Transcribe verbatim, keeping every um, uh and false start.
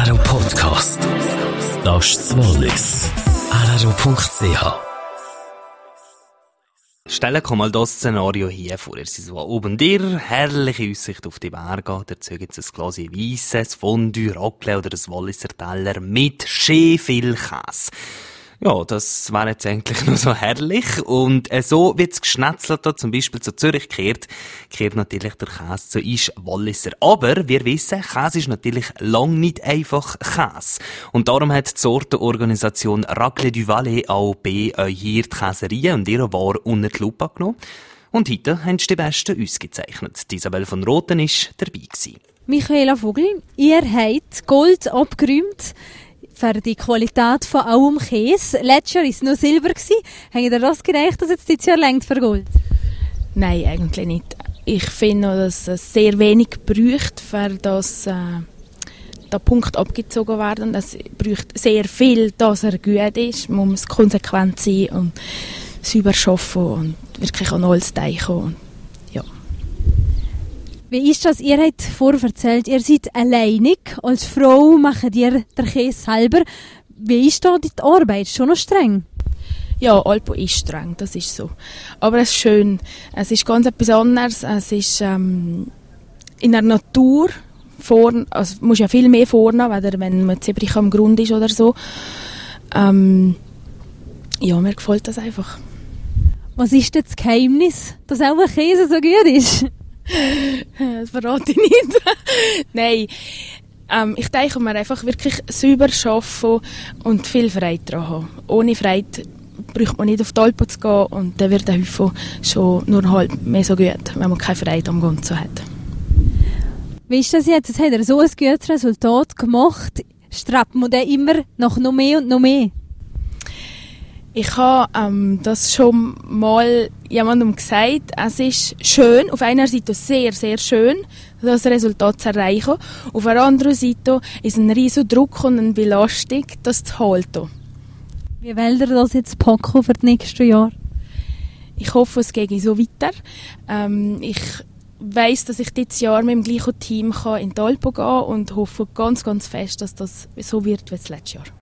R R O Podcast. Das ist das Wallis. R R O Punkt C H. Stellen Sie mal das Szenario hier vor. Ihr seid so oben dir, herrliche Aussicht auf die Berge. Dazu gibt es ein Glas Weisse, ein Fondue, Raclette oder ein Walliser Teller mit schön viel Käse. Ja, das wäre jetzt eigentlich nur so herrlich. Und äh, so wie es geschnetzelt hat, zum Beispiel zu Zürich kehrt, kehrt natürlich der Käse zu uns Walliser. Aber wir wissen, Käse ist natürlich lang nicht einfach Käse. Und darum hat die Sortenorganisation Raclette du Valais auch bei euch hier die Käserei und ihre Ware unter die Lupe genommen. Und heute haben sie die Besten ausgezeichnet. Isabel von Roten war dabei gewesen. Michaela Vogel, ihr habt Gold abgeräumt für die Qualität von allem Käse. Letztes Jahr war es noch Silber. Habt ihr das gereicht, dass es dieses Jahr reicht für Gold? Nein, eigentlich nicht. Ich finde, dass es sehr wenig braucht, für das äh, der Punkt abgezogen werden. Es braucht sehr viel, dass er gut ist. Man muss konsequent sein und sauber arbeiten und wirklich an alles denken. Ja. Wie ist das? Ihr habt vorher erzählt, ihr seid alleinig. Als Frau macht ihr den Käse selber. Wie ist da die Arbeit? Schon noch streng? Ja, Alpo ist streng, das ist so. Aber es ist schön. Es ist ganz etwas anderes. Es ist ähm, in der Natur. Vorn, also muss ja viel mehr vorne, wenn man ziemlich am Grund ist oder so. Ähm, ja, mir gefällt das einfach. Was ist denn das Geheimnis, dass auch ein Käse so gut ist? Das verrate ich nicht. Nein, ähm, ich denke, man einfach wirklich sauber arbeiten und viel Freude daran haben. Ohne Freude braucht man nicht auf die Alpe zu gehen und dann wird der Hüfel schon nur halb mehr so gut, wenn man keine Freude am Ganzen hat. Wie ist das jetzt? Jetzt hat er so ein gutes Resultat gemacht. Strebt man dann immer nach noch mehr und noch mehr? Ich habe ähm, das schon mal jemandem gesagt. Es ist schön, auf einer Seite sehr, sehr schön, das Resultat zu erreichen. Auf der anderen Seite ist ein riesiger Druck und eine Belastung, das zu halten. Wie wollt ihr das jetzt packen für die nächsten Jahre? Ich hoffe, es geht so weiter. Ähm, ich weiss, dass ich dieses Jahr mit dem gleichen Team in die Alpen gehen kann und hoffe ganz, ganz fest, dass das so wird wie das letzte Jahr.